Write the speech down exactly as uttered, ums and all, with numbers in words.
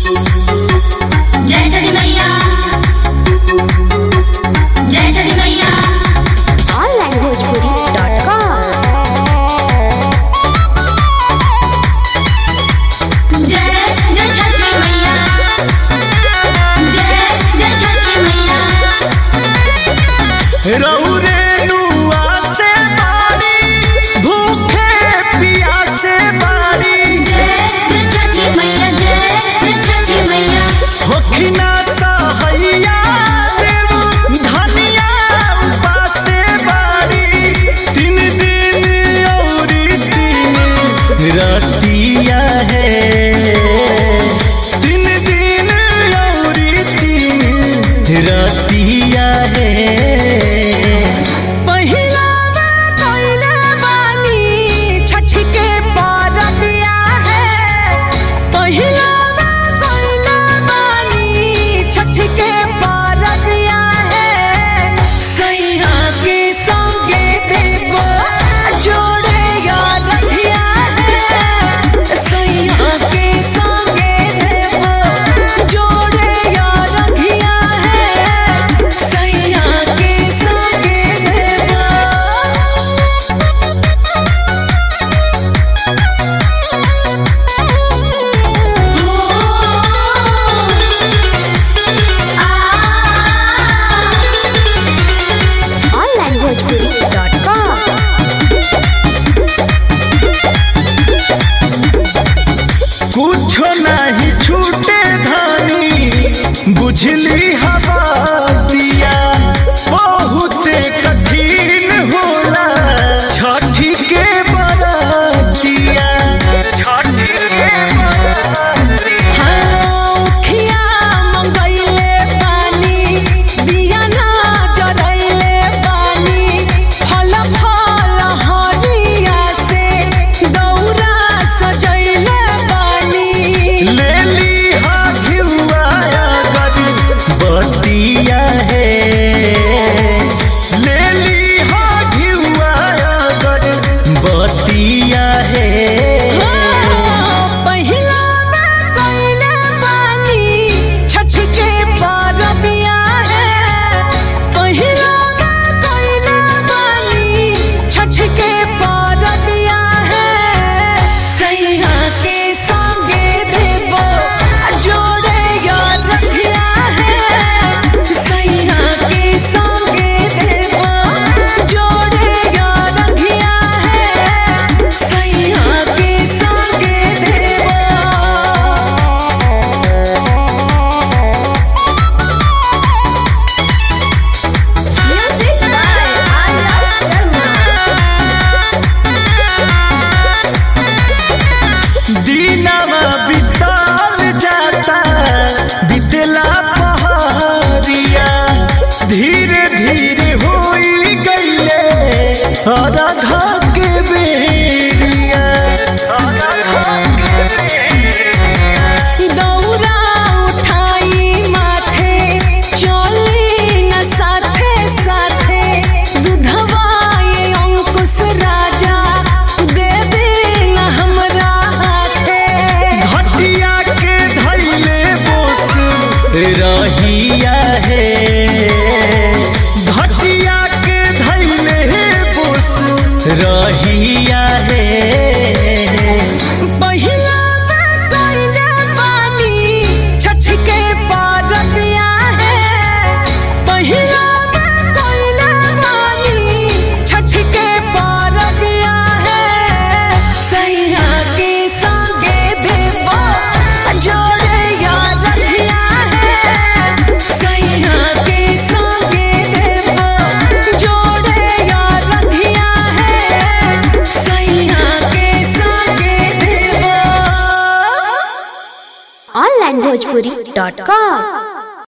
जय छठी मैया, जय Chhathi Maiya. Online Bhojpuri dot com. जय जय छठी मैया, जय जय छठी मैया। रौरे नुआ से बारी भूखे पियासे बारी। जय जय छठी मैया, जय जय छठी मैया। होखिना सहैया देव धनिया उपासे बारी। तीन दिन औरी तीन रातिया है। तीन दिन औरी तीन रातिया है। कुछो नहीं छूटे धानी बुझली हवा दिया। बहुत कठिन होला छठी के बरातिया। बतिया है ले ली हो घिउआ अगर बतिया है। पहिला में कइले बानी छठ के परबिया है। पहिला में कइले बानी छठ के परबिया है। सैया के संगे देबो जोड़े यार रखिया है। सैया के संगे देबो जोड़े यार रखिया है। सैया के संगे देबो। Music by Arya Sharma. दीनावा बिताल जाता बितला पहाड़िया। धीरे धीरे होई गईले राधा के बेरिया। दौरा उठाई माथे चली न साथे साथे। दूधवा ये अंकुश राजा दे दे न हमरा हाथे। घटिया के धैले बोस रहिया है। घटिया के धैले बोस रहिया है। पहिला में कइले बानी छठ के परबिया है। पहिला में कइले बानी छठ के परबिया है। सैया के संगे देबो जोड़े यार रखिया है। सैया के संगे देबो जोड़े यार रखिया है। सैया के संगे देबो। Online Bhojpuri dot com.